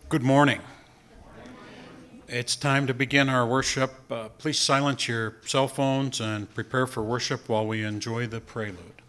Good morning. It's time to begin our worship. Please silence your cell phones and prepare for worship while we enjoy the prelude.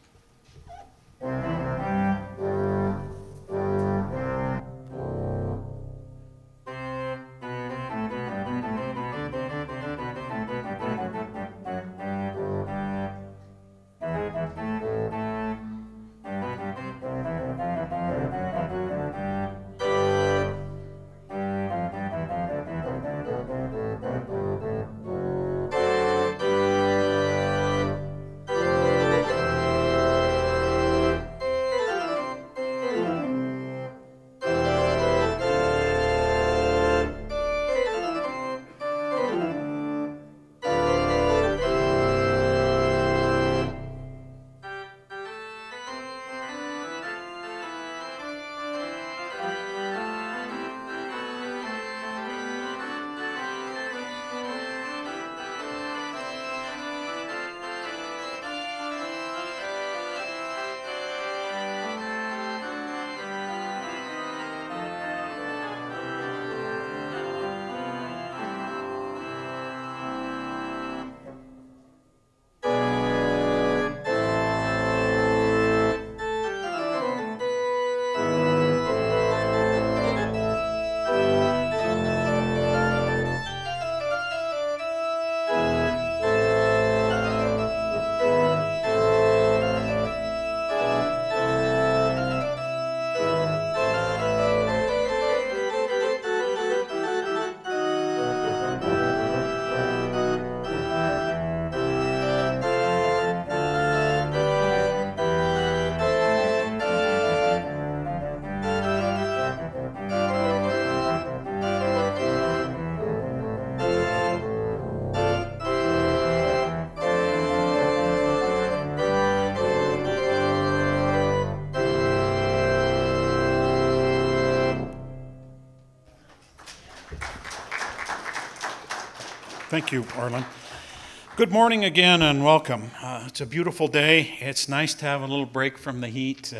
Thank you, Arlen. Good morning again and welcome. It's a beautiful day. It's nice to have a little break from the heat.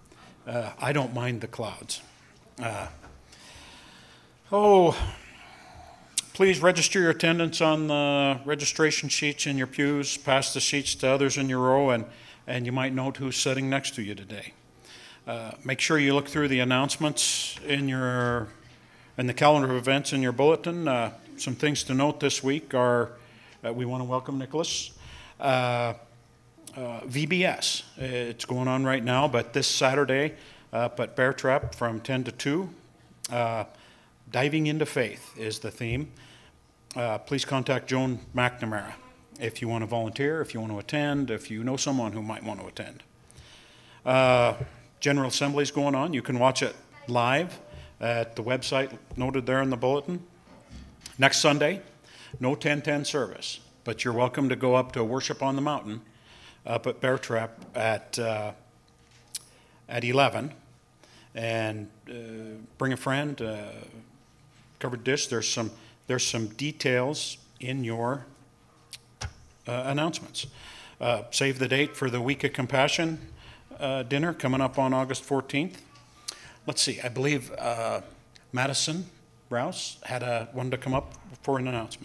I don't mind the clouds. Please register your attendance on the registration sheets in your pews. Pass the sheets to others in your row, and you might note who's sitting next to you today. Make sure you look through the announcements in the calendar of events in your bulletin. Some things to note this week are we want to welcome Nicholas. VBS, it's going on right now, but this Saturday up at Bear Trap from 10 to 2, Diving into Faith is the theme. Please contact Joan McNamara if you want to volunteer, if you want to attend, if you know someone who might want to attend. General Assembly is going on. You can watch it live at the website noted there in the bulletin. Next Sunday, no 10:10 service, but you're welcome to go up to Worship on the Mountain up at Bear Trap at 11 and bring a friend, covered dish. There's some details in your announcements. Save the date for the Week of Compassion dinner coming up on August 14th. Let's see, I believe Madison Rouse wanted to come up for an announcement.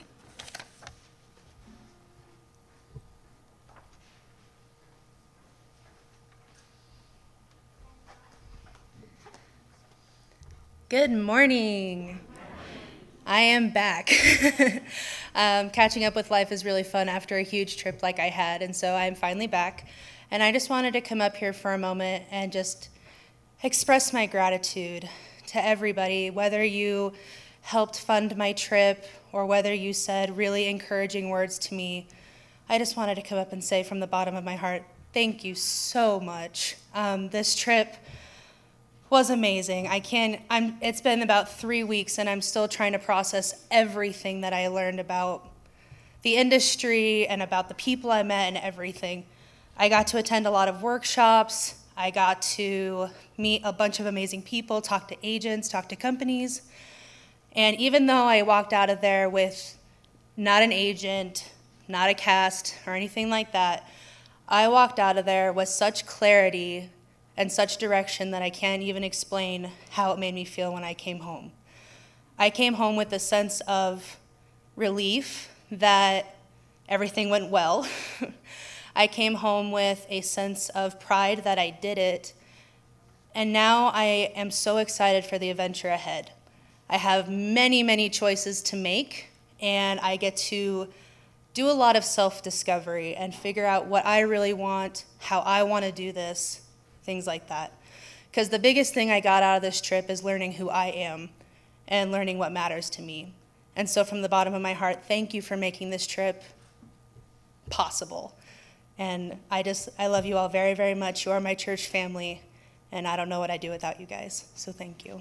Good morning. I am back. Catching up with life is really fun after a huge trip like I had, and so I'm finally back. And I just wanted to come up here for a moment and just express my gratitude to everybody, whether you helped fund my trip or whether you said really encouraging words to me. I just wanted to come up and say from the bottom of my heart, thank you so much. This trip was amazing. It's been about 3 weeks and I'm still trying to process everything that I learned about the industry and about the people I met and everything. I got to attend a lot of workshops. I got to meet a bunch of amazing people, talk to agents, talk to companies. And even though I walked out of there with not an agent, not a cast, or anything like that, I walked out of there with such clarity and such direction that I can't even explain how it made me feel when I came home. I came home with a sense of relief that everything went well. I came home with a sense of pride that I did it. And now I am so excited for the adventure ahead. I have many, many choices to make, and I get to do a lot of self-discovery and figure out what I really want, how I want to do this, things like that. Because the biggest thing I got out of this trip is learning who I am and learning what matters to me. And so from the bottom of my heart, thank you for making this trip possible. And I love you all very, very much. You are my church family, and I don't know what I'd do without you guys. So thank you.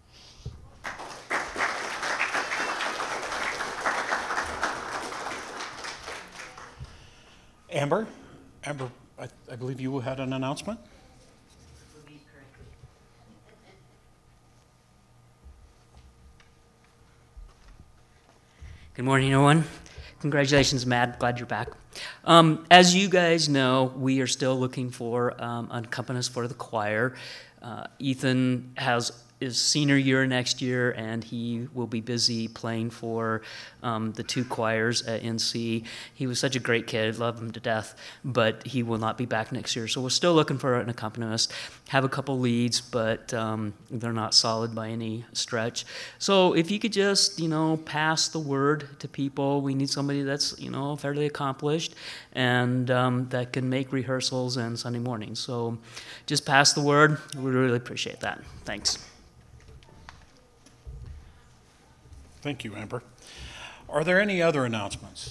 Amber, I believe you had an announcement? Good morning, everyone. Congratulations, Matt. Glad you're back. As you guys know, we are still looking for an accompanist for the choir. Ethan is senior year next year, and he will be busy playing for the two choirs at NC. He was such a great kid, love him to death, but he will not be back next year. So we're still looking for an accompanist. Have a couple leads, but they're not solid by any stretch. So if you could just, pass the word to people. We need somebody that's, fairly accomplished and that can make rehearsals and Sunday mornings. So just pass the word. We really appreciate that. Thanks. Thank you, Amber. Are there any other announcements?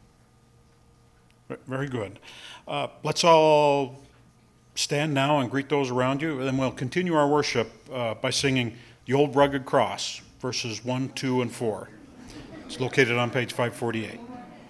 Very good. Let's all stand now and greet those around you, and then we'll continue our worship by singing The Old Rugged Cross, verses 1, 2, and 4. It's located on page 548.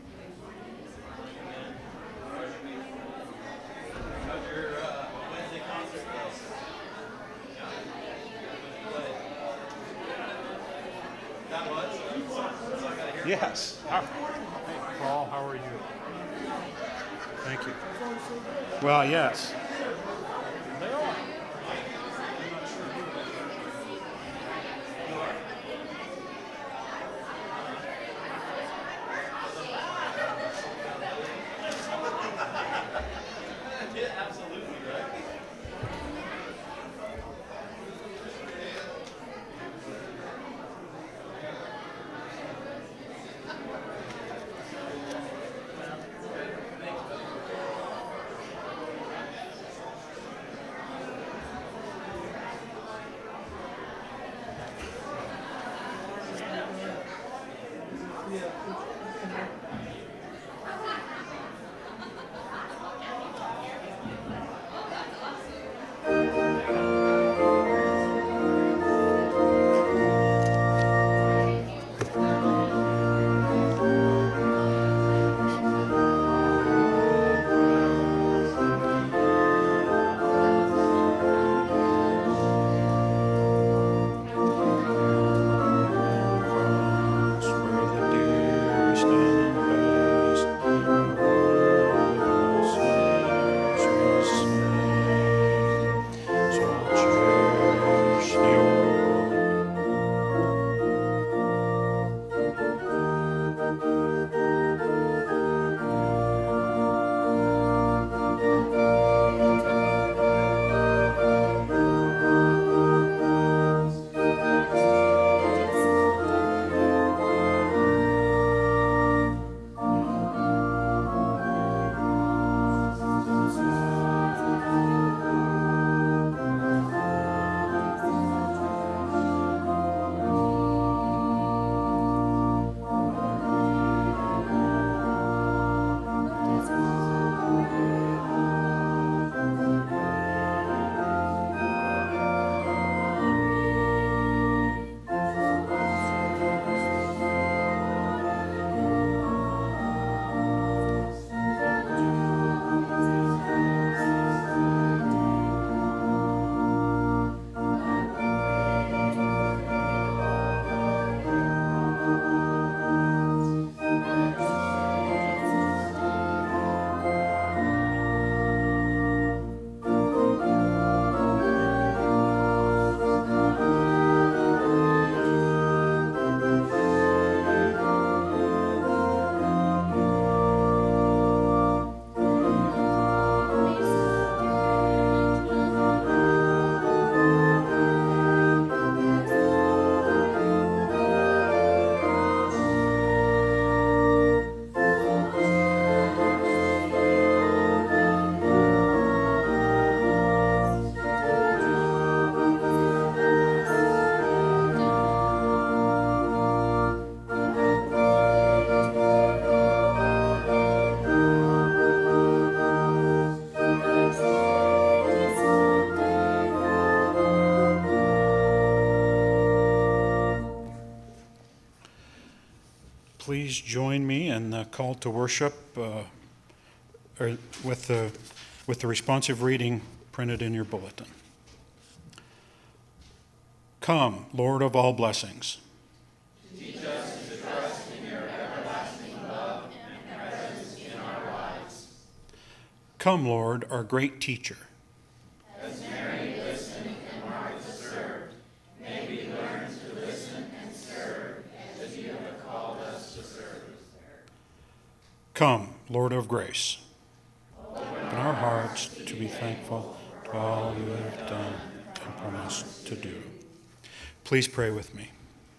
Yes. Paul, how are you? Thank you. Well, yes. please join me in the call to worship or with the responsive reading printed in your bulletin. Come, Lord of all blessings. Teach us to trust in your everlasting love and presence in our lives. Come, Lord, our great teacher. As Mary listened and Martha served, may we learn to listen and serve as you have called us to serve. Come, Lord of grace. Open our hearts to be thankful to all you have done and promised to do. Please pray with me.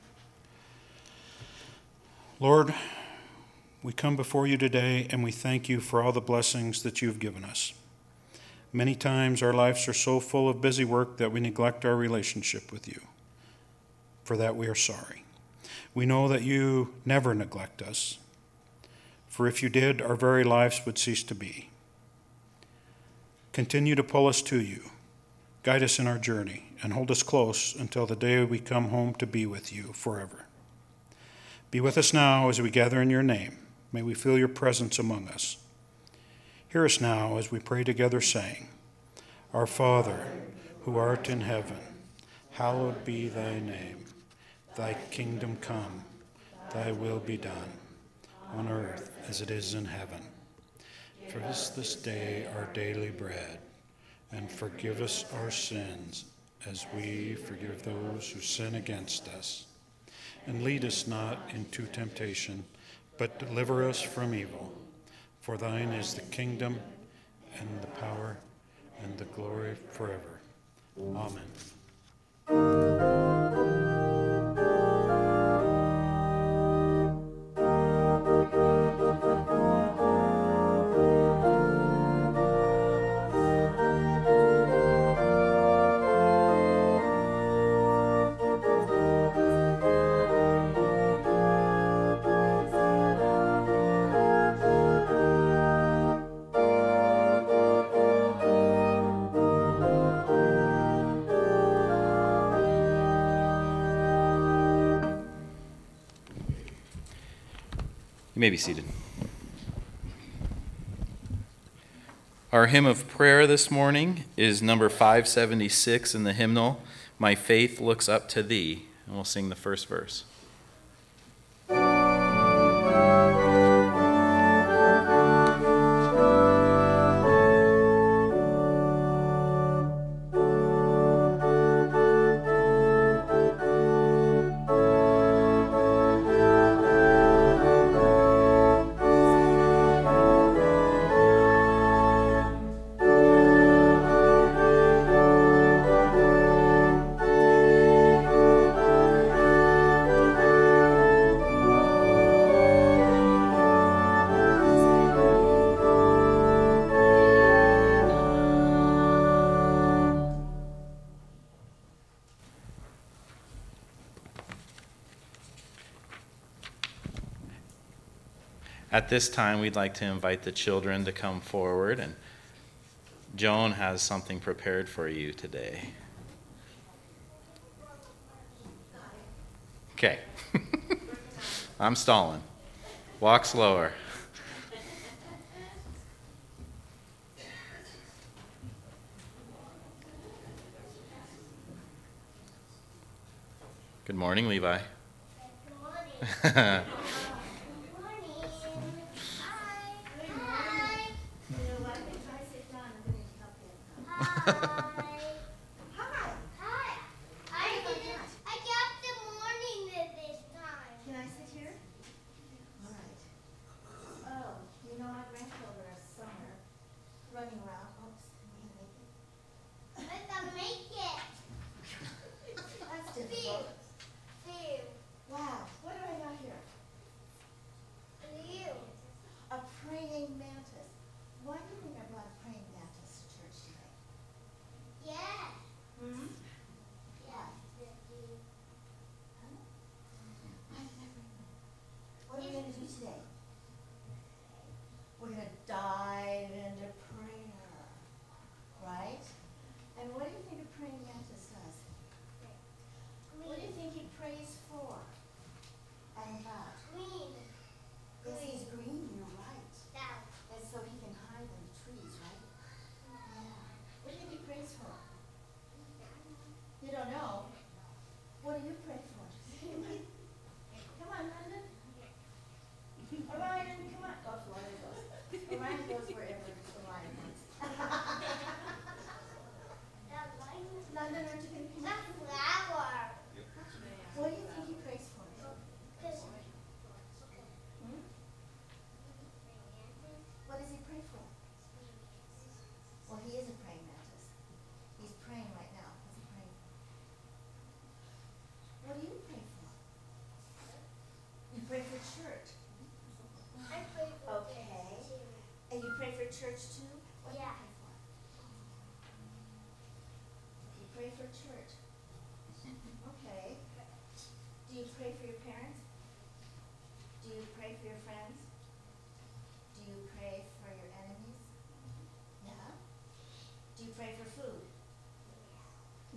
Lord, we come before you today and we thank you for all the blessings that you've given us. Many times our lives are so full of busy work that we neglect our relationship with you. For that we are sorry. We know that you never neglect us. For if you did, our very lives would cease to be. Continue to pull us to you. Guide us in our journey and hold us close until the day we come home to be with you forever. Be with us now as we gather in your name. May we feel your presence among us. Hear us now as we pray together, saying, Our Father, who art in heaven, hallowed be thy name. Thy kingdom come, thy will be done, on earth as it is in heaven. Give us this day our daily bread, and forgive us our sins as we forgive those who sin against us. And lead us not into temptation, but deliver us from evil. For thine is the kingdom, and the power, and the glory forever. Amen. You may be seated. Our hymn of prayer this morning is number 576 in the hymnal, My Faith Looks Up to Thee, and we'll sing the first verse. At this time, we'd like to invite the children to come forward, and Joan has something prepared for you today. Okay. I'm stalling. Walk slower. Good morning, Levi. Good morning.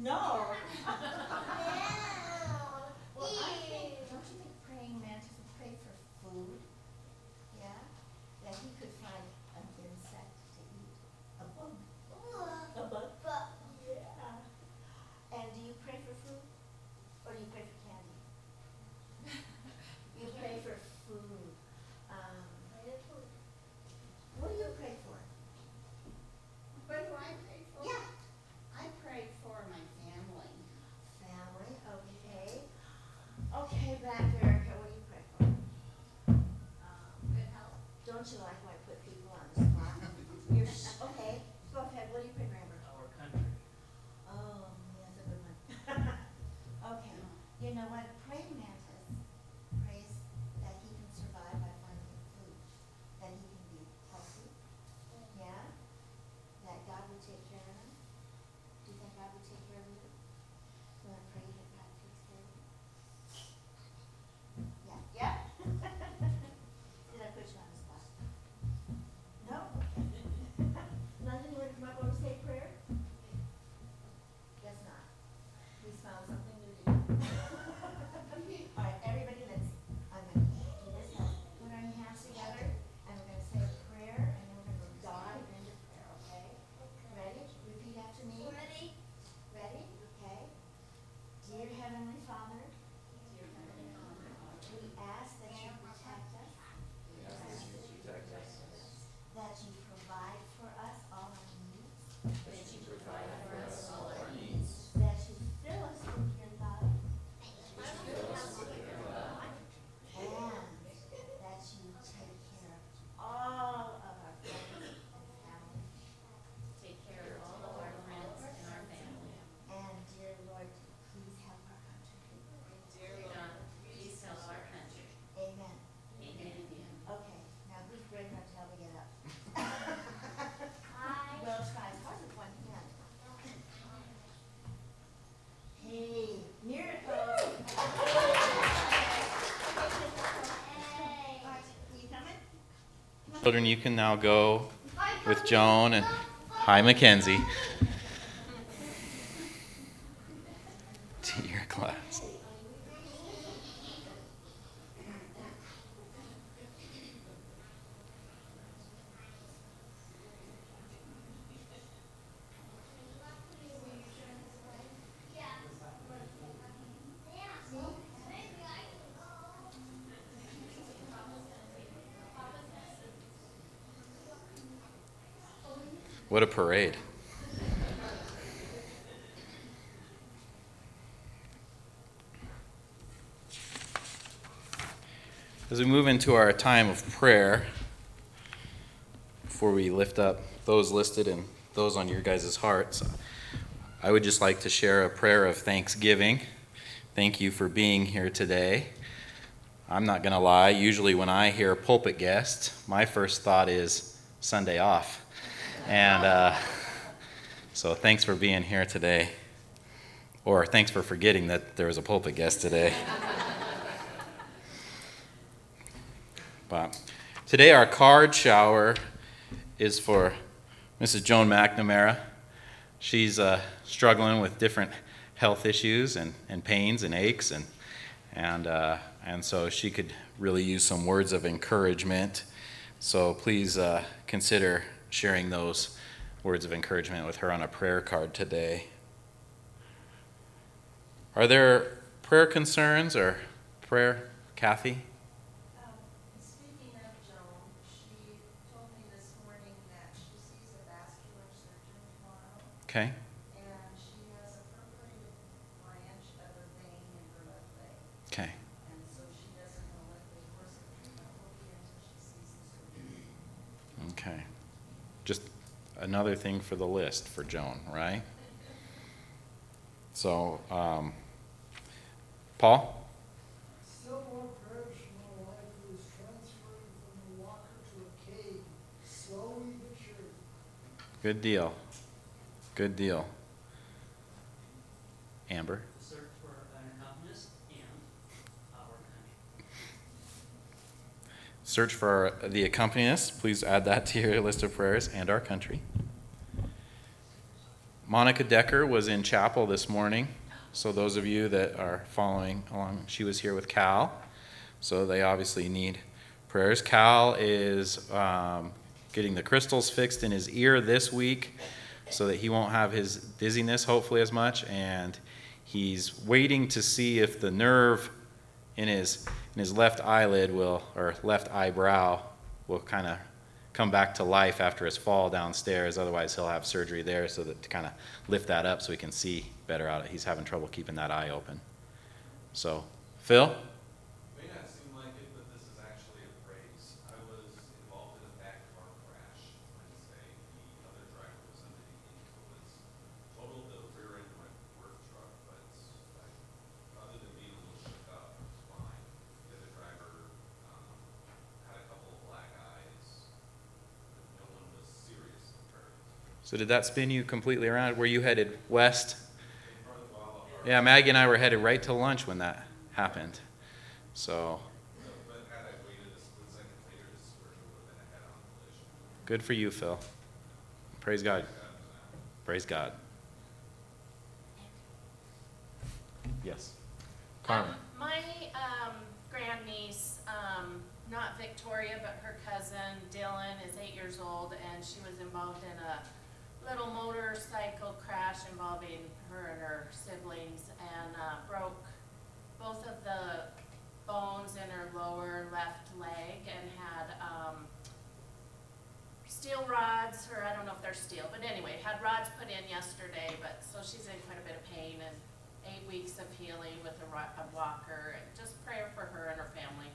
No. Well, I think, don't you think praying mantis would pray for food? Yeah? That he could find an insect to eat. A bug. A bug? Yeah. And do you pray for food? Or do you pray for candy? You pray for food. What do you pray for? What do I pray for? Yeah. I pray for my family. Family, okay. Okay, back Erica, what do you pray for? Good health. Don't you like when I put people on the spot? Okay, go ahead, what do you pray for, Amber? Our country. Oh, that's a good one. Okay, you know what, praying mantis prays that he can survive by finding food, that he can be healthy, yeah? That God would take care of him. Do you think God would take care of you? You wanna pray that God takes care of you? Yeah, yeah? Did I put you on the spot? No? London, you wanna come up and say a prayer? Guess not. He's found something new to do. All right, everybody, I'm gonna do this, put our hands together, and we're gonna say a prayer, and then we're gonna dive into prayer, okay? Ready? Repeat after me. Ready? Ready? Okay. Dear Heavenly Father, we ask that you protect us. That you provide for us all our needs. That you fill us with your love. And that you take care of all of our friends and family. Take care of all of our friends and our family. And dear Lord, please help our country. Dear God, please help our country. Amen. Amen. Okay, now who's brave enough to help me get up? We'll try. It's hard with one hand. Hey, miracle. You coming? Children, you can now go with Joan and hi, Mackenzie. To your class. What a parade. As we move into our time of prayer, before we lift up those listed and those on your guys' hearts, I would just like to share a prayer of thanksgiving. Thank you for being here today. I'm not going to lie, usually when I hear pulpit guest, my first thought is Sunday off. And so thanks for being here today. Or thanks for forgetting that there was a pulpit guest today. But today our card shower is for Mrs. Joan McNamara. She's struggling with different health issues and pains and aches, and so she could really use some words of encouragement. So please consider sharing those words of encouragement with her on a prayer card today. Are there prayer concerns or prayer, Kathy? Speaking of Joan, she told me this morning that she sees a vascular surgeon tomorrow, Okay. and she has a perforated branch of a vein in her left leg, Okay. and so she doesn't know what the course of treatment will be until she sees the surgeon. Okay. Just another thing for the list for Joan, right? So, Paul? Still more prayers for my wife who is transferring from a walker to a cave, slowly but surely. Good deal. Good deal. Amber? Search for an accompanist and our country. Search for the accompanist. Please add that to your list of prayers, and our country. Monica Decker was in chapel this morning. So those of you that are following along, she was here with Cal. So they obviously need prayers. Cal is getting the crystals fixed in his ear this week so that he won't have his dizziness hopefully as much. And he's waiting to see if the nerve in his left eyelid or left eyebrow will kind of come back to life after his fall downstairs. Otherwise, he'll have surgery there so that to kind of lift that up so he can see better out. He's having trouble keeping that eye open. So, Phil? May not seem like it, but this is actually a praise. I was involved in a back car crash Wednesday. The other driver was under the influence. Totaled the rear end of my work truck, but other than being a little shook up, it was fine. The other driver had a couple of black eyes. No one was seriously hurt. So did that spin you completely around? Were you headed west? In front of Walla Harbor. Yeah, Maggie and I were headed right to lunch when that happened. So, But had I waited a split second later, this would have been a head-on collision. good for you, Phil. Praise God. Praise God. Yes. Carmen. My grandniece, not Victoria, but her cousin Dylan is 8 years old, and she was involved in a little motorcycle crash involving her and her siblings, and broke both of the bones in her lower left leg, and had steel rods, or I don't know if they're steel, but anyway, had rods put in yesterday, but so she's in quite a bit of pain, and 8 weeks of healing with a walker, and just prayer for her and her family.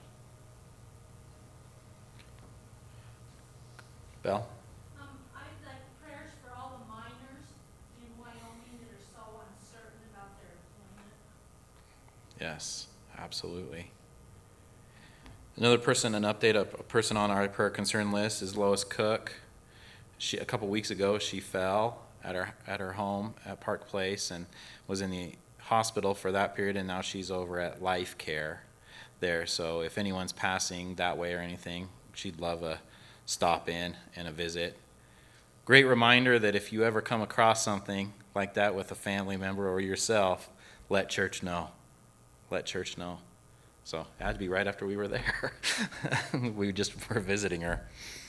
Belle? I'd like prayers for all the miners in Wyoming that are so uncertain about their employment. Yes, absolutely. Another person, an update, a person on our prayer concern list is Lois Cook. A couple weeks ago, she fell at her home at Park Place and was in the hospital for that period, and now she's over at Life Care there. So if anyone's passing that way or anything, she'd love a stop in and a visit. Great reminder that if you ever come across something like that with a family member or yourself, let church know. Let church know. So it had to be right after we were there. We just were visiting her.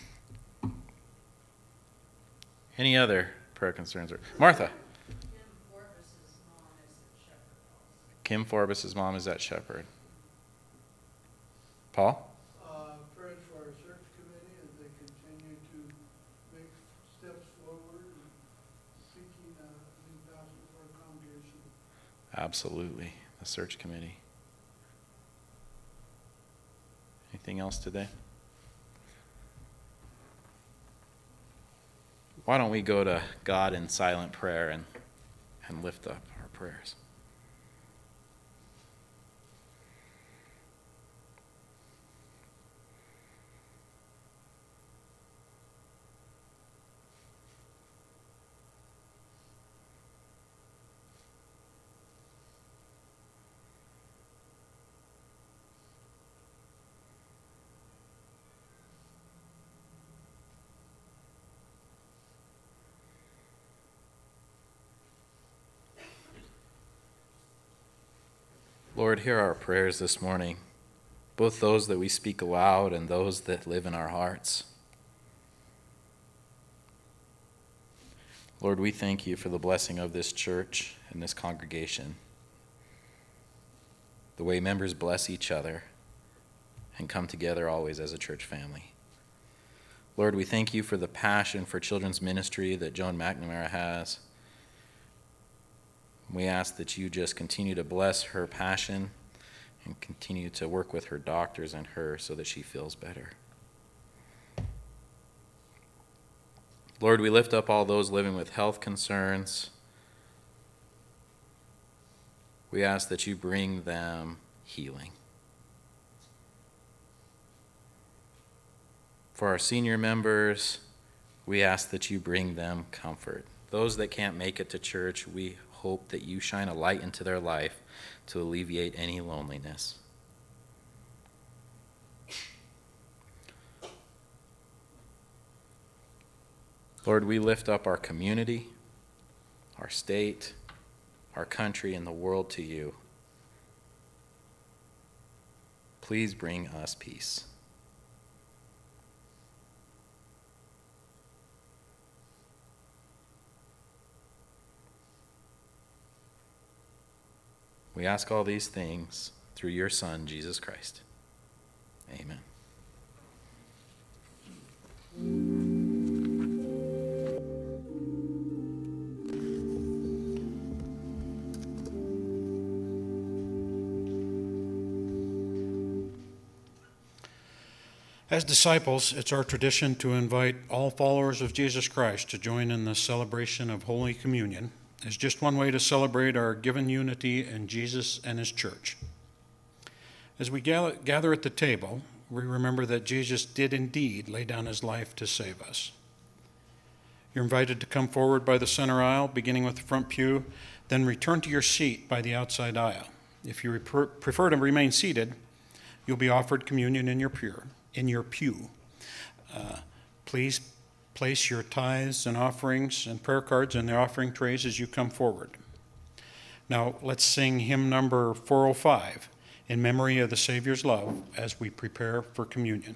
Any other prayer concerns? Martha. Kim Forbes's mom is at Shepherd. Paul? Prayers for our search committee as they continue to make steps forward and seeking a new pastor for our congregation. Absolutely. The search committee. Anything else today? Why don't we go to God in silent prayer and lift up our prayers? Lord, hear our prayers this morning, both those that we speak aloud and those that live in our hearts. Lord, we thank you for the blessing of this church and this congregation, the way members bless each other and come together always as a church family. Lord, we thank you for the passion for children's ministry that Joan McNamara has. We ask that you just continue to bless her passion and continue to work with her doctors and her so that she feels better. Lord, we lift up all those living with health concerns. We ask that you bring them healing. For our senior members, we ask that you bring them comfort. Those that can't make it to church, we hope that you shine a light into their life to alleviate any loneliness. Lord, we lift up our community, our state, our country, and the world to you. Please bring us peace. We ask all these things through your Son, Jesus Christ. Amen. As disciples, it's our tradition to invite all followers of Jesus Christ to join in the celebration of Holy Communion. It's just one way to celebrate our given unity in Jesus and his church. As we gather at the table, we remember that Jesus did indeed lay down his life to save us. You're invited to come forward by the center aisle, beginning with the front pew, then return to your seat by the outside aisle. If you prefer to remain seated, you'll be offered communion in your pew. Please place your tithes and offerings and prayer cards in the offering trays as you come forward. Now, let's sing hymn number 405 in memory of the Savior's love as we prepare for communion.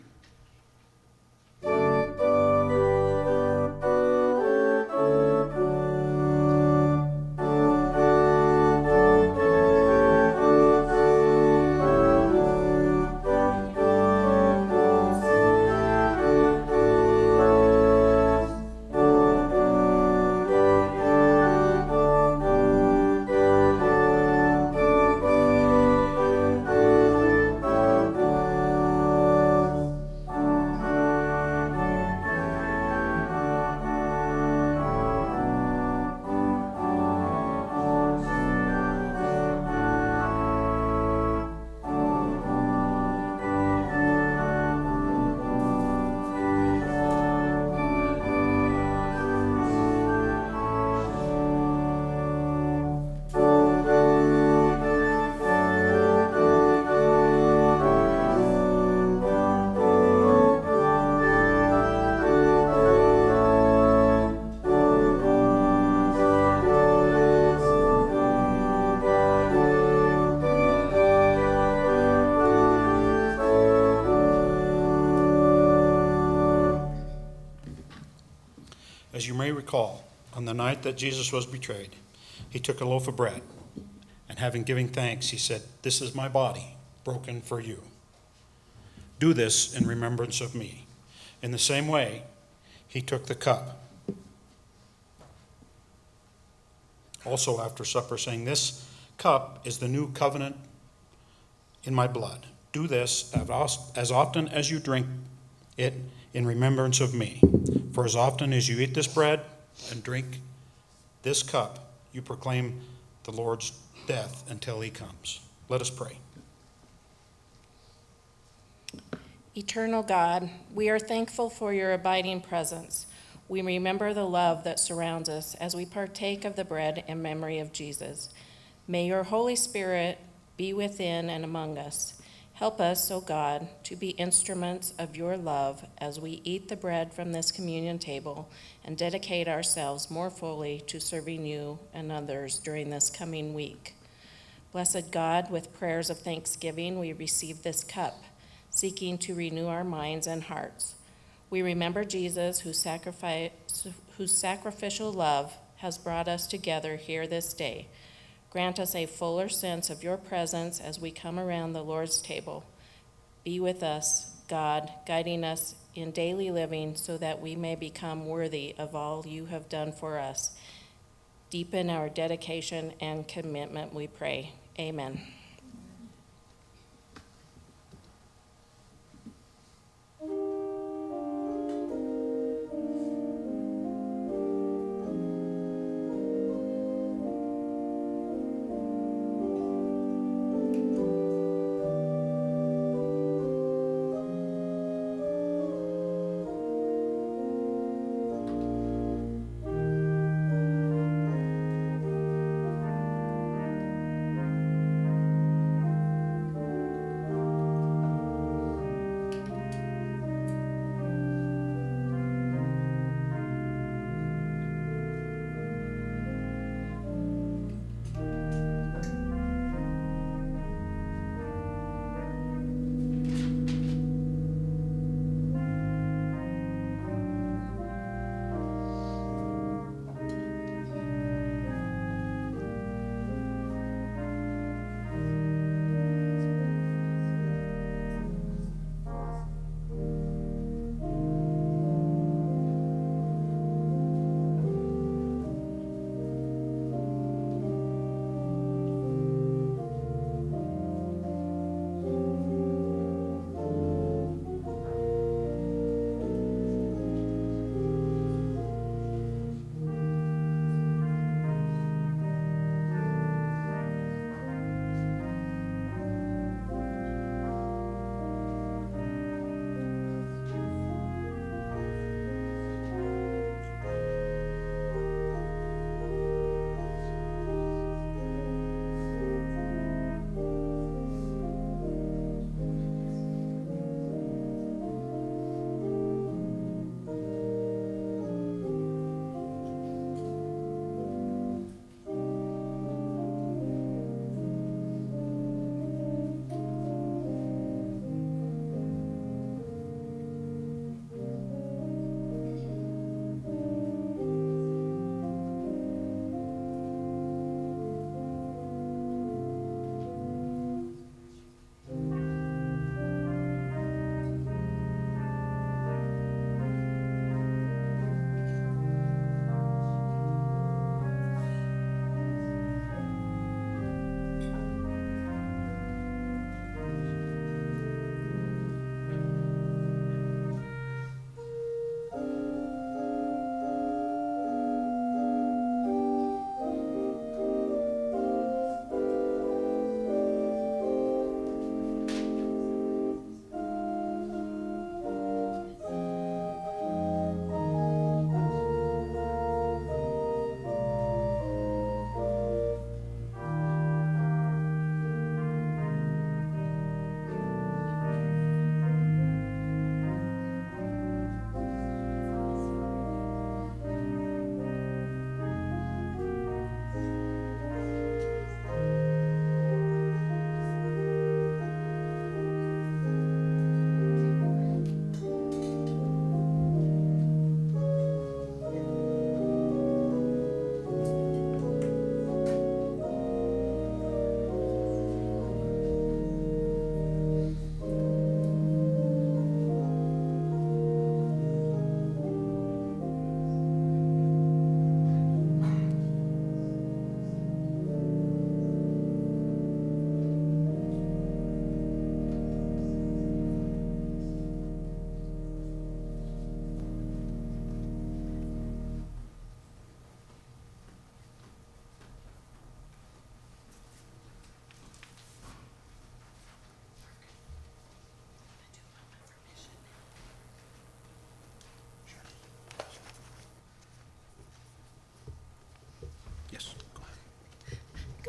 As you may recall, on the night that Jesus was betrayed, he took a loaf of bread, and having given thanks, he said, "This is my body, broken for you. Do this in remembrance of me." In the same way, he took the cup, also after supper, saying, "This cup is the new covenant in my blood. Do this as often as you drink it in remembrance of me. For as often as you eat this bread and drink this cup, you proclaim the Lord's death until he comes." Let us pray. Eternal God, we are thankful for your abiding presence. We remember the love that surrounds us as we partake of the bread in memory of Jesus. May your Holy Spirit be within and among us. Help us, O God, to be instruments of your love as we eat the bread from this communion table and dedicate ourselves more fully to serving you and others during this coming week. Blessed God, with prayers of thanksgiving, we receive this cup, seeking to renew our minds and hearts. We remember Jesus, whose sacrificial love has brought us together here this day. Grant us a fuller sense of your presence as we come around the Lord's table. Be with us, God, guiding us in daily living so that we may become worthy of all you have done for us. Deepen our dedication and commitment, we pray. Amen.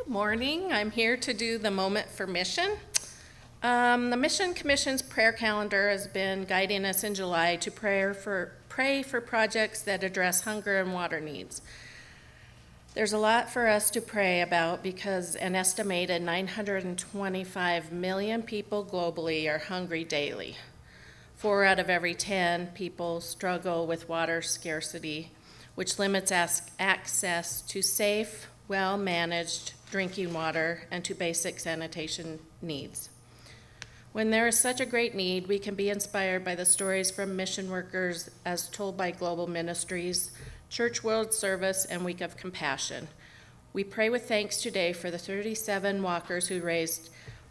Good morning. I'm here to do the Moment for Mission. The Mission Commission's prayer calendar has been guiding us in July to pray for projects that address hunger and water needs. There's a lot for us to pray about because an estimated 925 million people globally are hungry daily. 4 out of every 10 people struggle with water scarcity, which limits access to safe, well-managed drinking water and to basic sanitation needs. When there is such a great need, we can be inspired by the stories from mission workers as told by Global Ministries, Church World Service, and Week of Compassion. We pray with thanks today for the 37 walkers who raised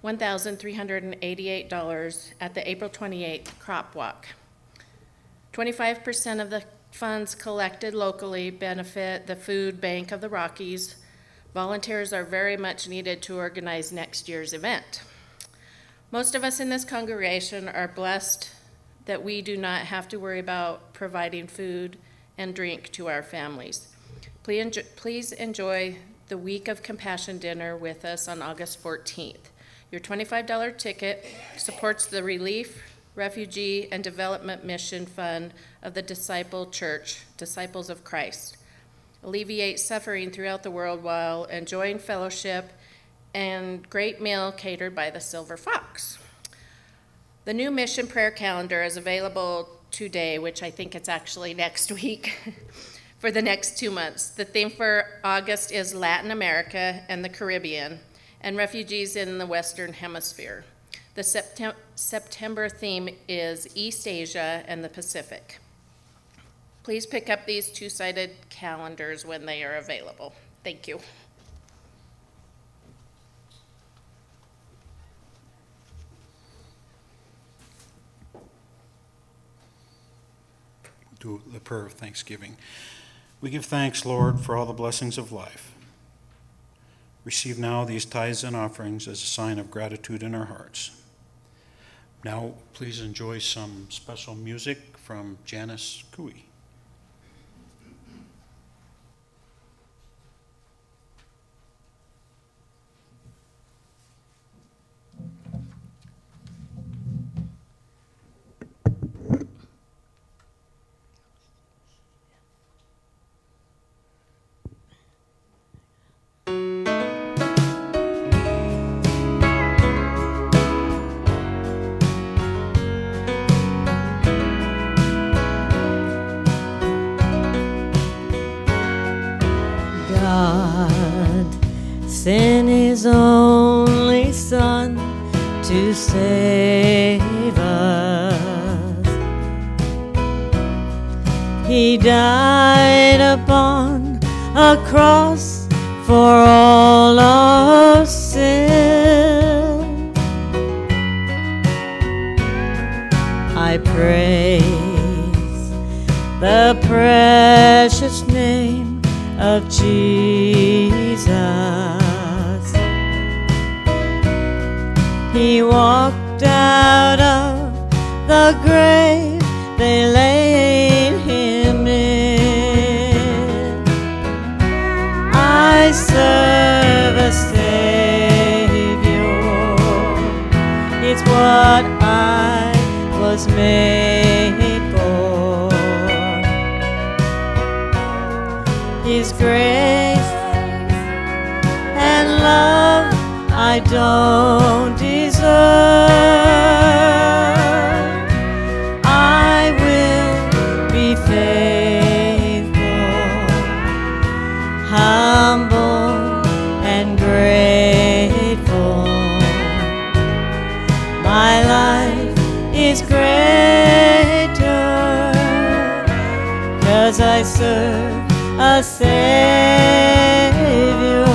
$1,388 at the April 28th crop walk. 25% of the funds collected locally benefit the Food Bank of the Rockies. Volunteers are very much needed to organize next year's event. Most of us in this congregation are blessed that we do not have to worry about providing food and drink to our families. Please enjoy the Week of Compassion dinner with us on August 14th. Your $25 ticket supports the Relief, Refugee, and Development Mission Fund of the Disciple Church, Disciples of Christ. Alleviate suffering throughout the world while enjoying fellowship and great meal catered by the Silver Fox. The new mission prayer calendar is available today, which I think it's actually next week, for the next 2 months. The theme for August is Latin America and the Caribbean, and refugees in the Western Hemisphere. The September theme is East Asia and the Pacific. Please pick up these two-sided calendars when they are available. Thank you. Do the prayer of thanksgiving. We give thanks, Lord, for all the blessings of life. Receive now these tithes and offerings as a sign of gratitude in our hearts. Now, please enjoy some special music from Janice Cooey. Sent his only Son to save us. He died upon a cross for all our sin. I praise the precious name of Jesus. He walked out of the grave they laid him in. I serve a Savior. It's what I was made for. His grace and love I don't deserve. I will be faithful, humble and grateful. My life is greater 'cause I serve a Savior.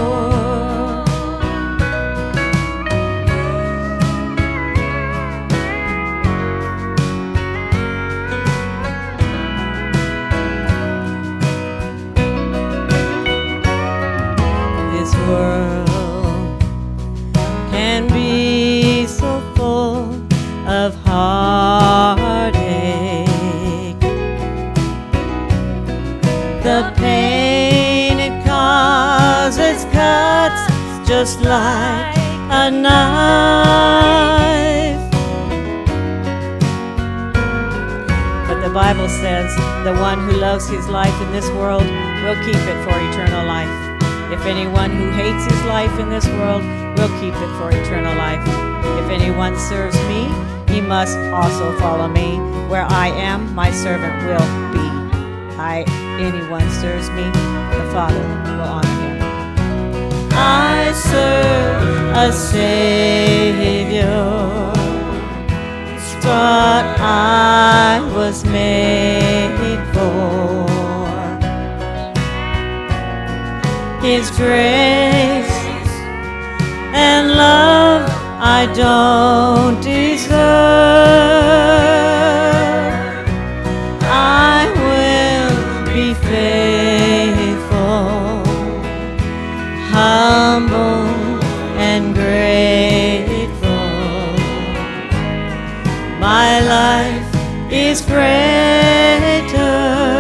World can be so full of heartache. The pain it causes cuts just like a knife. But the Bible says the one who loves his life in this world will keep it for eternal life. If anyone who hates his life in this world will keep it for eternal life. If anyone serves me, he must also follow me. Where I am, my servant will be. Anyone serves me, the Father will honor him. I serve a Savior. It's what I was made for. His grace and love I don't deserve. I will be faithful, humble and grateful. My life is greater,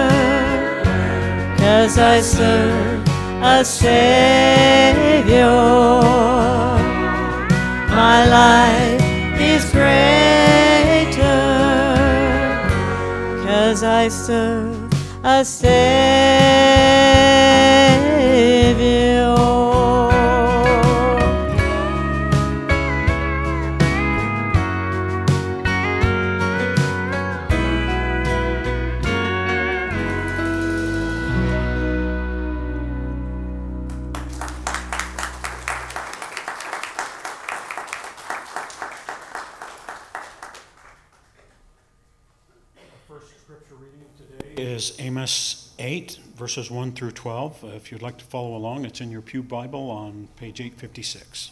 'cause I serve a Savior. My life is greater, 'cause I serve a Savior. Is Amos 8, verses 1 through 12. If you'd like to follow along, it's in your Pew Bible on page 856.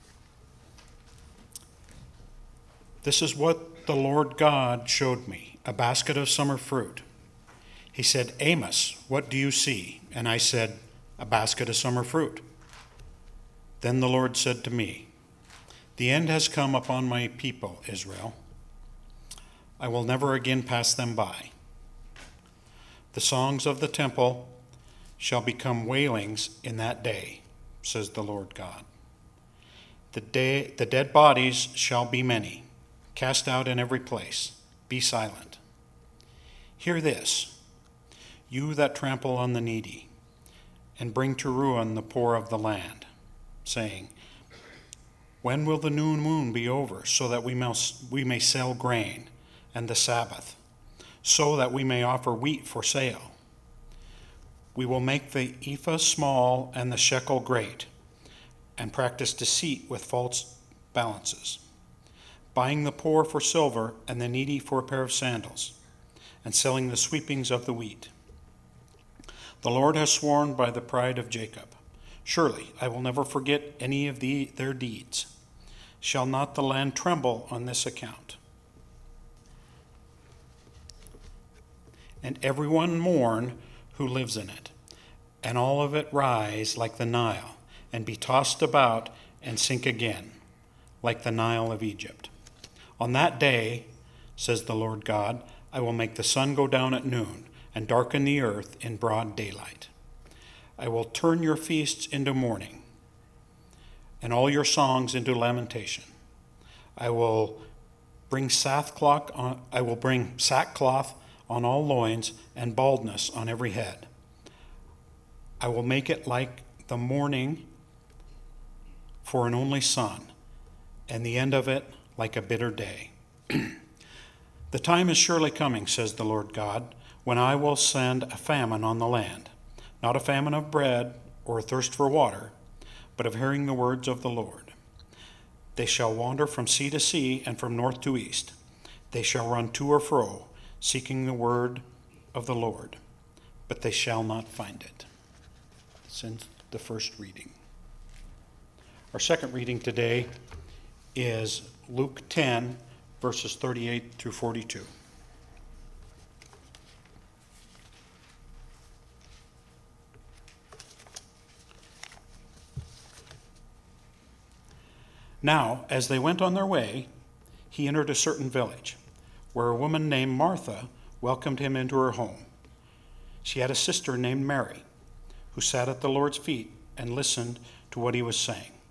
This is what the Lord God showed me, a basket of summer fruit. He said, Amos, what do you see? And I said, a basket of summer fruit. Then the Lord said to me, the end has come upon my people, Israel. I will never again pass them by. The songs of the temple shall become wailings in that day, says the Lord God. The dead bodies shall be many, cast out in every place. Be silent. Hear this, you that trample on the needy, and bring to ruin the poor of the land, saying, when will the new moon be over, so that we may sell grain, and the Sabbath, so that we may offer wheat for sale? We will make the ephah small and the shekel great, and practice deceit with false balances, buying the poor for silver and the needy for a pair of sandals, and selling the sweepings of the wheat. The Lord has sworn by the pride of Jacob, surely I will never forget any of their deeds. Shall not the land tremble on this account? And everyone mourn who lives in it, and all of it rise like the Nile, and be tossed about and sink again, like the Nile of Egypt. On that day, says the Lord God, I will make the sun go down at noon, and darken the earth in broad daylight. I will turn your feasts into mourning, and all your songs into lamentation. I will bring sackcloth on all loins, and baldness on every head. I will make it like the morning for an only son, and the end of it like a bitter day. The time is surely coming, says the Lord God, when I will send a famine on the land, not a famine of bread or a thirst for water, but of hearing the words of the Lord. They shall wander from sea to sea and from north to east. They shall run to or fro, seeking the word of the Lord, but they shall not find it. Since the first reading. Our second reading today is Luke 10, verses 38 through 42. Now, as they went on their way, he entered a certain village, where a woman named Martha welcomed him into her home. She had a sister named Mary, who sat at the Lord's feet and listened to what he was saying.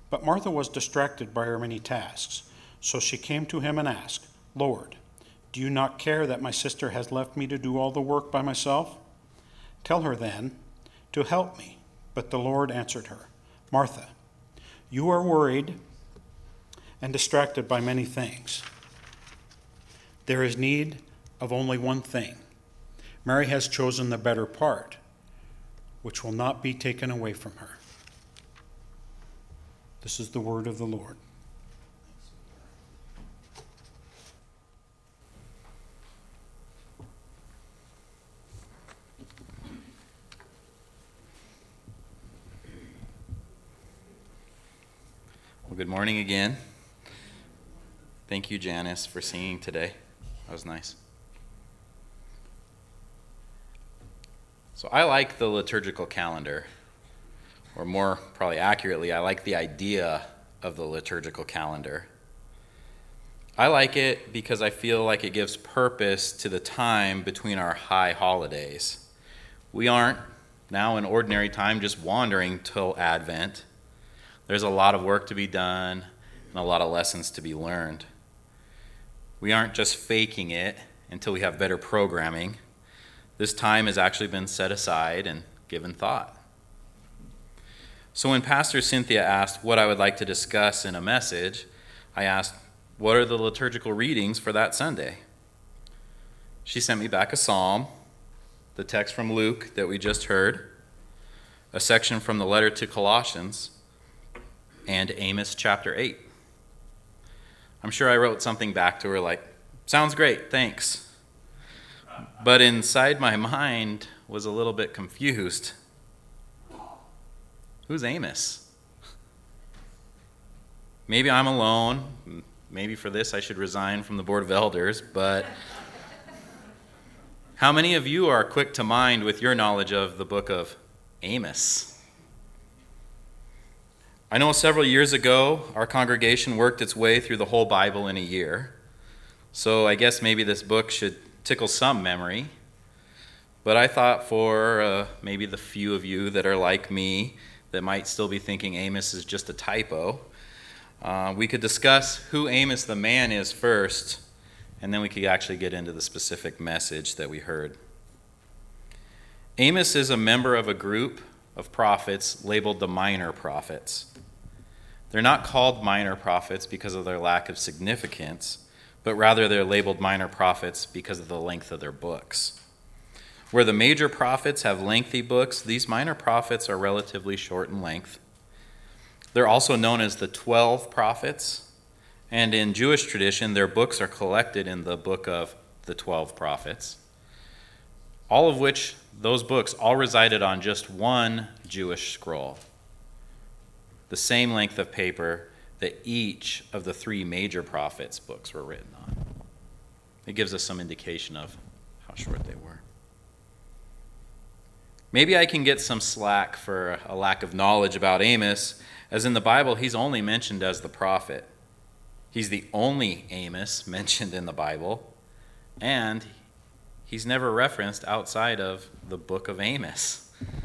But Martha was distracted by her many tasks. So she came to him and asked, "Lord, do you not care that my sister has left me to do all the work by myself? Tell her then to help me." But the Lord answered her, "Martha, you are worried and distracted by many things. There is need of only one thing. Mary has chosen the better part, which will not be taken away from her." This is the word of the Lord. Well, good morning again. Thank you, Janice, for singing today. That was nice. So I like the liturgical calendar, or more probably accurately, I like the idea of the liturgical calendar. I like it because I feel like it gives purpose to the time between our high holidays. We aren't now in ordinary time just wandering till Advent. There's a lot of work to be done and a lot of lessons to be learned. We aren't just faking it until we have better programming. This time has actually been set aside and given thought. So when Pastor Cynthia asked what I would like to discuss in a message, I asked, what are the liturgical readings for that Sunday? She sent me back a psalm, the text from Luke that we just heard, a section from the letter to Colossians, and Amos chapter 8. I'm sure I wrote something back to her like, "Sounds great, thanks." But inside my mind was a little bit confused. Who's Amos? Maybe I'm alone. Maybe for this I should resign from the Board of Elders, but how many of you are quick to mind with your knowledge of the book of Amos? I know several years ago, our congregation worked its way through the whole Bible in a year. So I guess maybe this book should tickle some memory. But I thought for maybe the few of you that are like me that might still be thinking Amos is just a typo, we could discuss who Amos the man is first, and then we could actually get into the specific message that we heard. Amos is a member of a group of prophets labeled the minor prophets. They're not called minor prophets because of their lack of significance, but rather they're labeled minor prophets because of the length of their books. Where the major prophets have lengthy books, these minor prophets are relatively short in length. They're also known as the 12 prophets, and in Jewish tradition, their books are collected in the book of the 12 prophets, all of which, those books, all resided on just one Jewish scroll, the same length of paper that each of the 3 major prophets' books were written on. It gives us some indication of how short they were. Maybe I can get some slack for a lack of knowledge about Amos, as in the Bible, he's only mentioned as the prophet. He's the only Amos mentioned in the Bible, and he's never referenced outside of the book of Amos.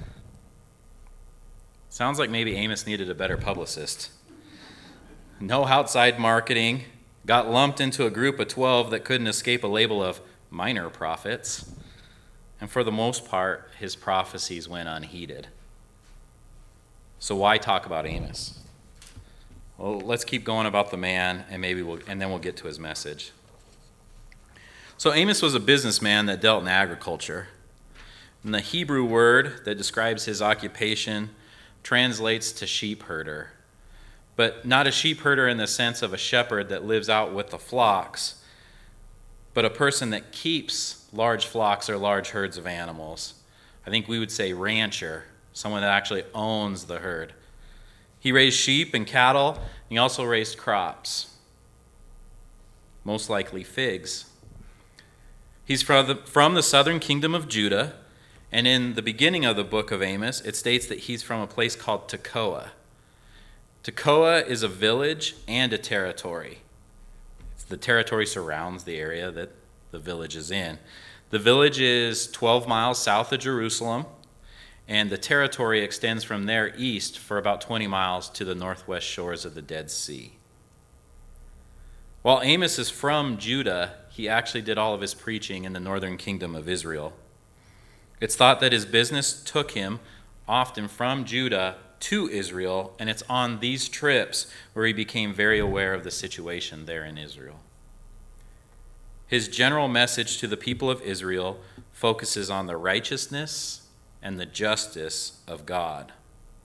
Sounds like maybe Amos needed a better publicist. No outside marketing, got lumped into a group of 12 that couldn't escape a label of minor prophets. And for the most part, his prophecies went unheeded. So why talk about Amos? Well, let's keep going about the man, and then we'll get to his message. So Amos was a businessman that dealt in agriculture. And the Hebrew word that describes his occupation translates to sheep herder. But not a sheep herder in the sense of a shepherd that lives out with the flocks, but a person that keeps large flocks or large herds of animals. I think we would say rancher, someone that actually owns the herd. He raised sheep and cattle, and he also raised crops, most likely figs. He's from the southern kingdom of Judah, and in the beginning of the book of Amos, it states that he's from a place called Tekoa. Tekoa is a village and a territory. The territory surrounds the area that the village is in. The village is 12 miles south of Jerusalem, and the territory extends from there east for about 20 miles to the northwest shores of the Dead Sea. While Amos is from Judah, he actually did all of his preaching in the northern kingdom of Israel. It's thought that his business took him often from Judah to Israel, and it's on these trips where he became very aware of the situation there in Israel. His general message to the people of Israel focuses on the righteousness and the justice of God.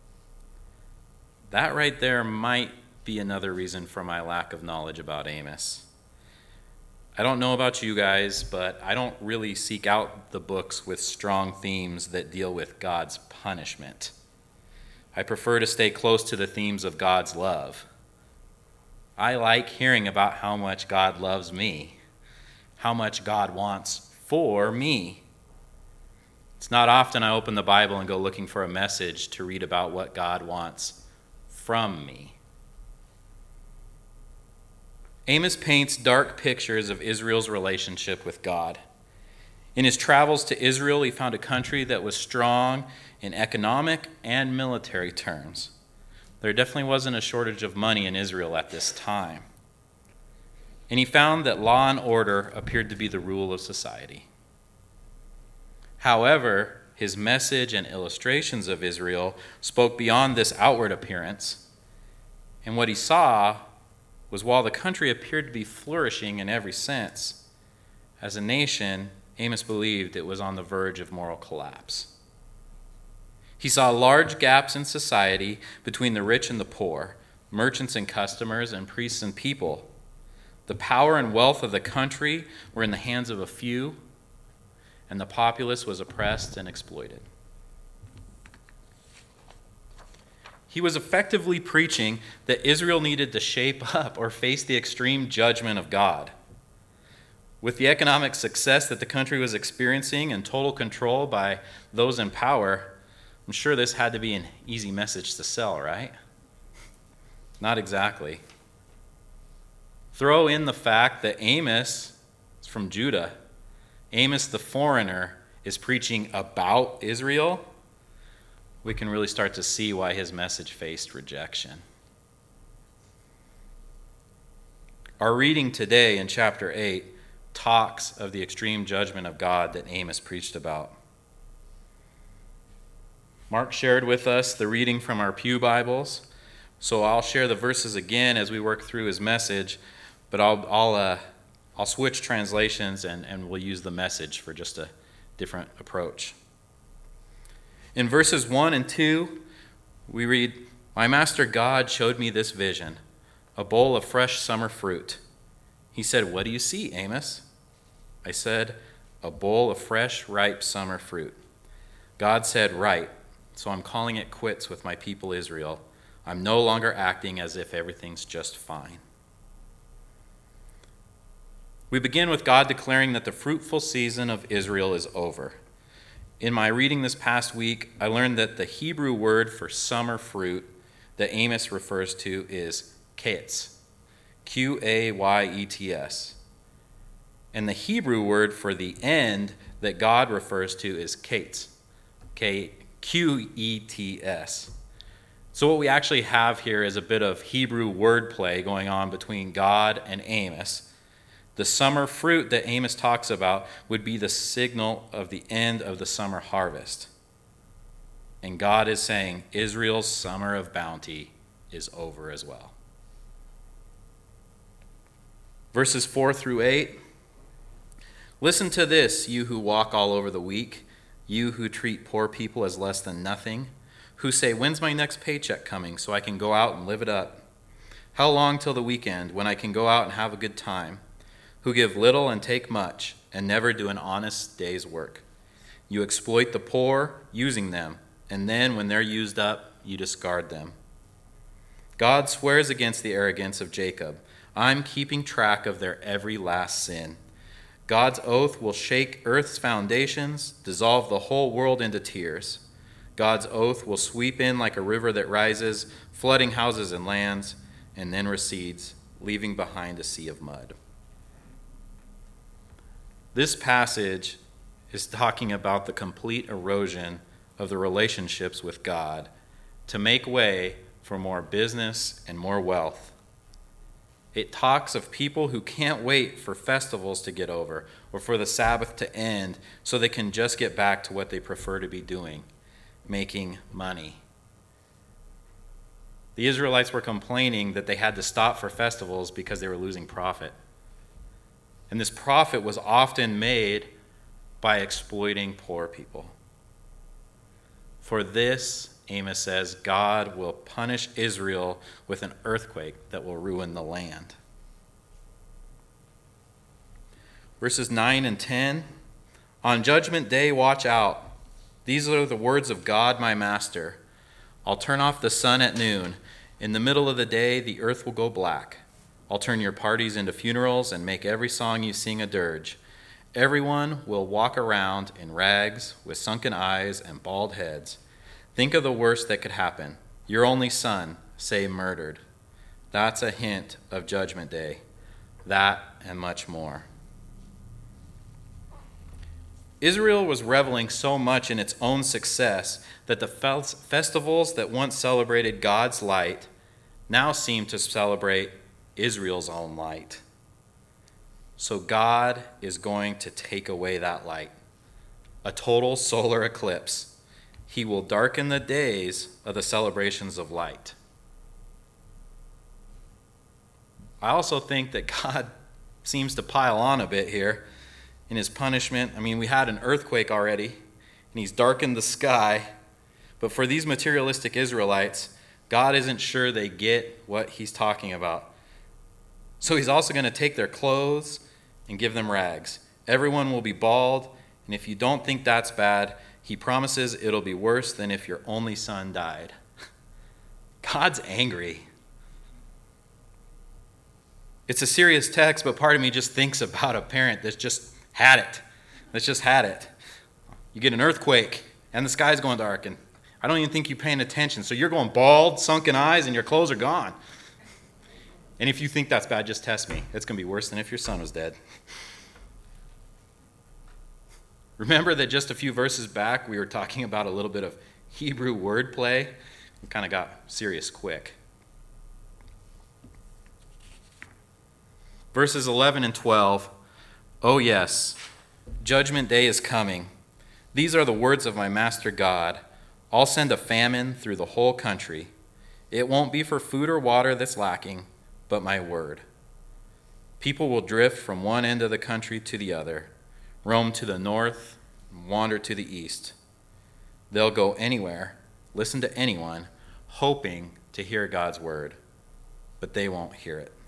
That right there might be another reason for my lack of knowledge about Amos. I don't know about you guys, but I don't really seek out the books with strong themes that deal with God's punishment. I prefer to stay close to the themes of God's love. I like hearing about how much God loves me, how much God wants for me. It's not often I open the Bible and go looking for a message to read about what God wants from me. Amos paints dark pictures of Israel's relationship with God. In his travels to Israel, he found a country that was strong in economic and military terms. There definitely wasn't a shortage of money in Israel at this time. And he found that law and order appeared to be the rule of society. However, his message and illustrations of Israel spoke beyond this outward appearance. And what he saw was while the country appeared to be flourishing in every sense, as a nation, Amos believed it was on the verge of moral collapse. He saw large gaps in society between the rich and the poor, merchants and customers, and priests and people. The power and wealth of the country were in the hands of a few, and the populace was oppressed and exploited. He was effectively preaching that Israel needed to shape up or face the extreme judgment of God. With the economic success that the country was experiencing and total control by those in power, I'm sure this had to be an easy message to sell, right? Not exactly. Throw in the fact that Amos is from Judah. Amos the foreigner is preaching about Israel. We can really start to see why his message faced rejection. Our reading today in chapter 8 talks of the extreme judgment of God that Amos preached about. Mark shared with us the reading from our Pew Bibles, so I'll share the verses again as we work through his message, but I'll switch translations and we'll use the Message for just a different approach. In verses 1 and 2, we read, "My master God showed me this vision, a bowl of fresh summer fruit. He said, 'What do you see, Amos?' I said, 'A bowl of fresh, ripe summer fruit.' God said, 'Right, so I'm calling it quits with my people Israel. I'm no longer acting as if everything's just fine.'" We begin with God declaring that the fruitful season of Israel is over. In my reading this past week, I learned that the Hebrew word for summer fruit that Amos refers to is kayets, Q-A-Y-E-T-S. And the Hebrew word for the end that God refers to is kates, Q-E-T-S. So what we actually have here is a bit of Hebrew wordplay going on between God and Amos. The summer fruit that Amos talks about would be the signal of the end of the summer harvest. And God is saying Israel's summer of bounty is over as well. Verses 4 through 8. "Listen to this, you who walk all over the weak, you who treat poor people as less than nothing, who say, 'When's my next paycheck coming so I can go out and live it up? How long till the weekend when I can go out and have a good time?' Who give little and take much, and never do an honest day's work. You exploit the poor, using them, and then when they're used up, you discard them. God swears against the arrogance of Jacob. I'm keeping track of their every last sin. God's oath will shake earth's foundations, dissolve the whole world into tears. God's oath will sweep in like a river that rises, flooding houses and lands, and then recedes, leaving behind a sea of mud." This passage is talking about the complete erosion of the relationships with God to make way for more business and more wealth. It talks of people who can't wait for festivals to get over or for the Sabbath to end so they can just get back to what they prefer to be doing, making money. The Israelites were complaining that they had to stop for festivals because they were losing profit. And this profit was often made by exploiting poor people. For this, Amos says, God will punish Israel with an earthquake that will ruin the land. Verses 9 and 10, on judgment day, watch out. These are the words of God, my master. I'll turn off the sun at noon. In the middle of the day, the earth will go black. I'll turn your parties into funerals and make every song you sing a dirge. Everyone will walk around in rags with sunken eyes and bald heads. Think of the worst that could happen. Your only son, say, murdered. That's a hint of Judgment Day. That and much more. Israel was reveling so much in its own success that the festivals that once celebrated God's light now seem to celebrate Israel's own light. So God is going to take away that light. A total solar eclipse. He will darken the days of the celebrations of light. I also think that God seems to pile on a bit here in his punishment. I mean, we had an earthquake already, and he's darkened the sky. But for these materialistic Israelites, God isn't sure they get what he's talking about. So he's also going to take their clothes and give them rags. Everyone will be bald, and if you don't think that's bad, he promises it'll be worse than if your only son died. God's angry. It's a serious text, but part of me just thinks about a parent that's just had it. You get an earthquake, and the sky's going dark, and I don't even think you're paying attention. So you're going bald, sunken eyes, and your clothes are gone. And if you think that's bad, just test me. It's going to be worse than if your son was dead. Remember that just a few verses back, we were talking about a little bit of Hebrew wordplay. We kind of got serious quick. Verses 11 and 12. Oh yes, judgment day is coming. These are the words of my master God. I'll send a famine through the whole country. It won't be for food or water that's lacking, but my word. People will drift from one end of the country to the other, roam to the north, and wander to the east. They'll go anywhere, listen to anyone, hoping to hear God's word, but they won't hear it.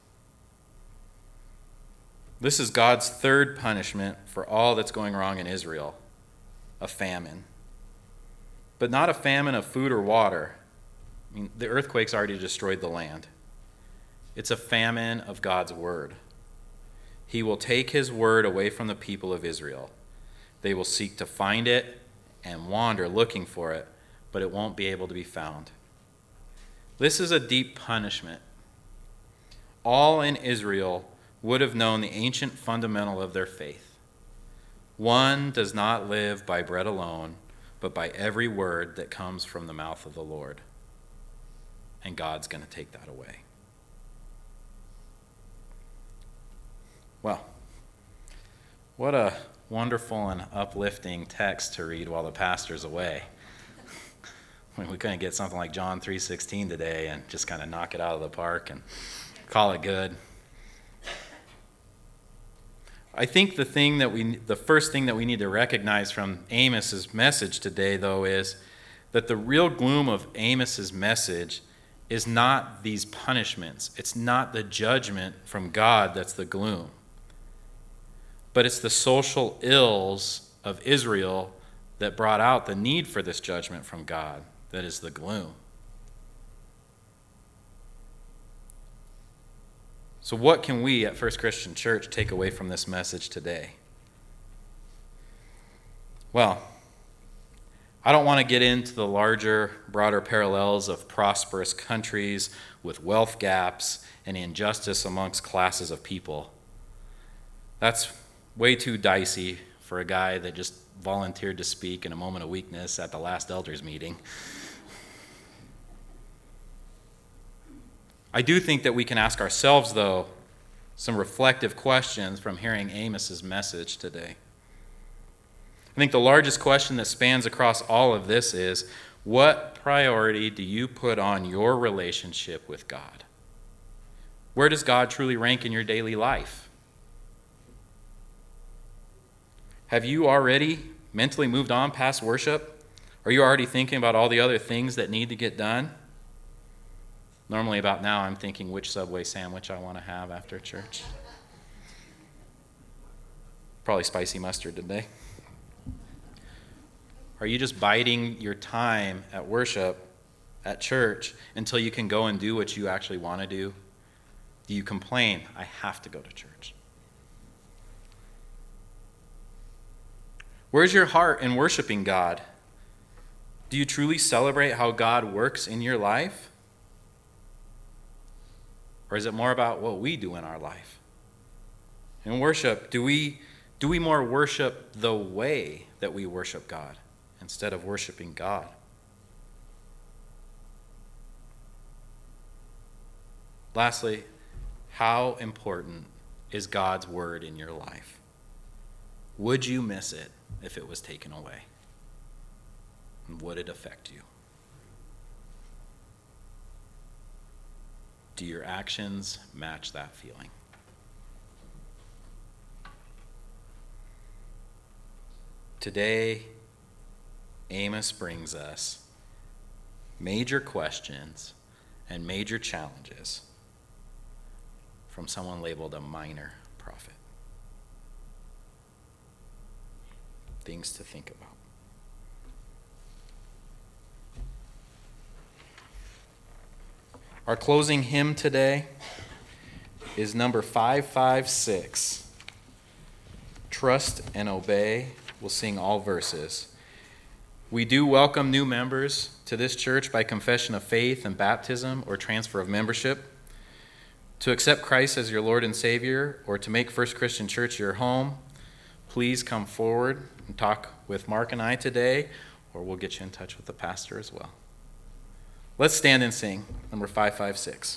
This is God's third punishment for all that's going wrong in Israel, a famine. But not a famine of food or water. I mean, the earthquake's already destroyed the land. It's a famine of God's word. He will take his word away from the people of Israel. They will seek to find it and wander looking for it, but it won't be able to be found. This is a deep punishment. All in Israel would have known the ancient fundamental of their faith. One does not live by bread alone, but by every word that comes from the mouth of the Lord. And God's going to take that away. Well, what a wonderful and uplifting text to read while the pastor's away. We couldn't get something like John 3:16 today and just kind of knock it out of the park and call it good. I think the first thing that we need to recognize from Amos's message today, though, is that the real gloom of Amos's message is not these punishments. It's not the judgment from God that's the gloom. But it's the social ills of Israel that brought out the need for this judgment from God that is the gloom. So what can we at First Christian Church take away from this message today? Well, I don't want to get into the larger, broader parallels of prosperous countries with wealth gaps and injustice amongst classes of people. That's way too dicey for a guy that just volunteered to speak in a moment of weakness at the last elders meeting. I do think that we can ask ourselves, though, some reflective questions from hearing Amos's message today. I think the largest question that spans across all of this is, what priority do you put on your relationship with God? Where does God truly rank in your daily life? Have you already mentally moved on past worship? Are you already thinking about all the other things that need to get done? Normally about now I'm thinking which Subway sandwich I want to have after church. Probably spicy mustard today. Are you just biding your time at worship, at church, until you can go and do what you actually want to do? Do you complain, I have to go to church? Where's your heart in worshiping God? Do you truly celebrate how God works in your life? Or is it more about what we do in our life? In worship, do we more worship the way that we worship God instead of worshiping God? Lastly, how important is God's word in your life? Would you miss it if it was taken away? And would it affect you? Do your actions match that feeling? Today, Amos brings us major questions and major challenges from someone labeled a minor prophet. Things to think about. Our closing hymn today is number 556. Trust and Obey. We'll sing all verses. We do welcome new members to this church by confession of faith and baptism or transfer of membership. To accept Christ as your Lord and Savior or to make First Christian Church your home, please come forward and talk with Mark and I today, or we'll get you in touch with the pastor as well. Let's stand and sing number 556.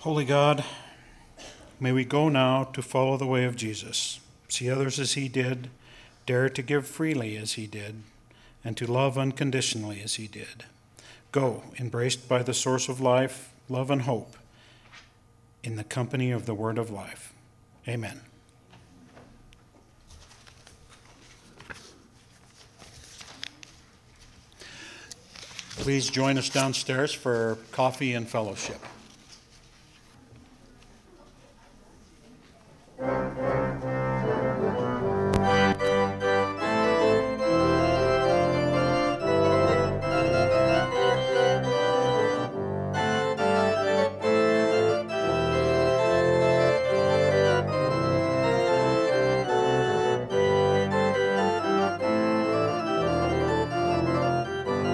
Holy God, may we go now to follow the way of Jesus, see others as he did, dare to give freely as he did, and to love unconditionally as he did. Go, embraced by the source of life, love, and hope, in the company of the word of life. Amen. Please join us downstairs for coffee and fellowship.